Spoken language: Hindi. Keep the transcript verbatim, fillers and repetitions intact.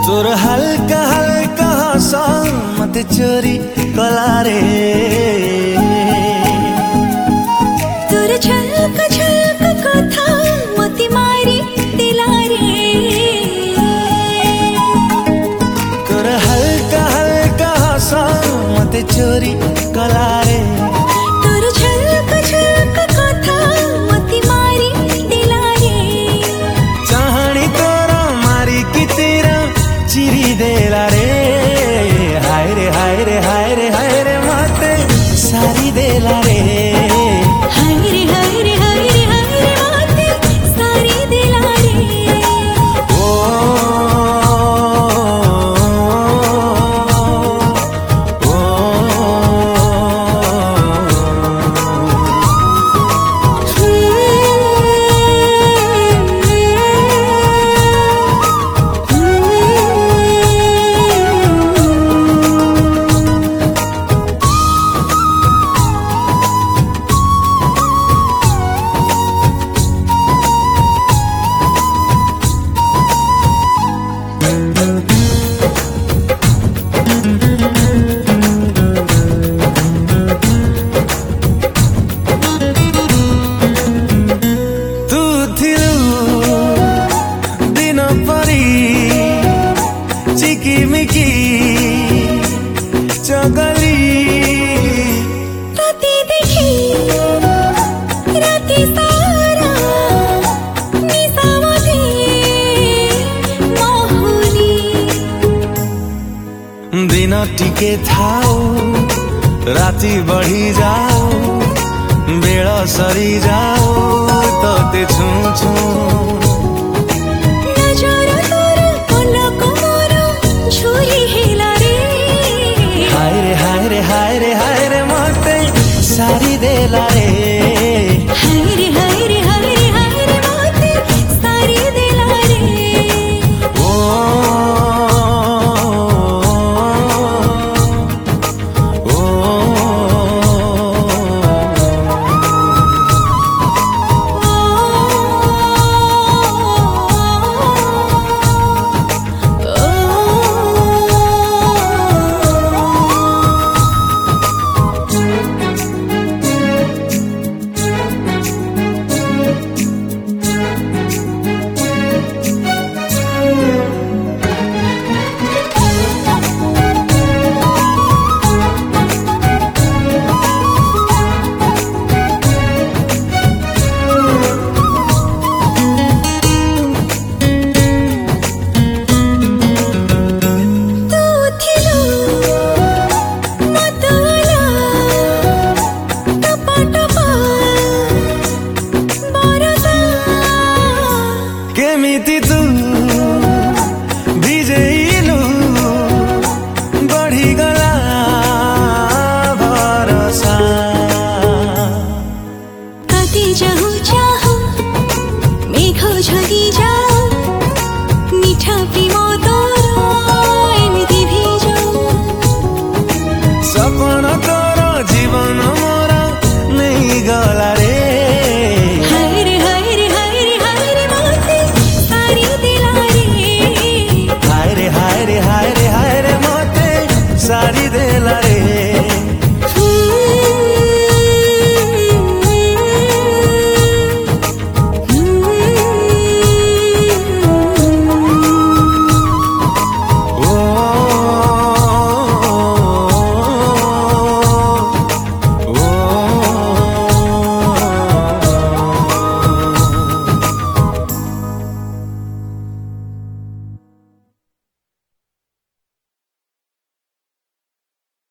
तोर हल्का हल्का हंसा मत चोरी कलारे तोर झलक झलक कथा मती मारी दिलारे तोर हल्का हल्का हंसा मत चोरी कलारे तोर झलक झलक कथा मती मारी दिलारे चाहणी तोर मारी की तेरा चिरी देला रे हाय रे हाय रे हाय रे हाय रे मते सारी देला रे हाय रे हाय रे हाय रे हाय रे मते सारी दिला रे ओ चिकिमिकी चगली राती देखी राती सारा निसामती मोहनी दिन टिके थाओ राती बढ़ी जाओ बेड़ सरी जाओ तोते छू छू नजर तोर पलक मोर छुरी हेला रे हाय रे हाय रे हाय रे हाय रे मते सारी देला रे हाय रे हाय रे हाय रे हाय रे मते सारी दिला रे ओ केमिति तू भिजेलु बढ़ी गला भरोसा कति जाहु चाहु मेघ झरी जा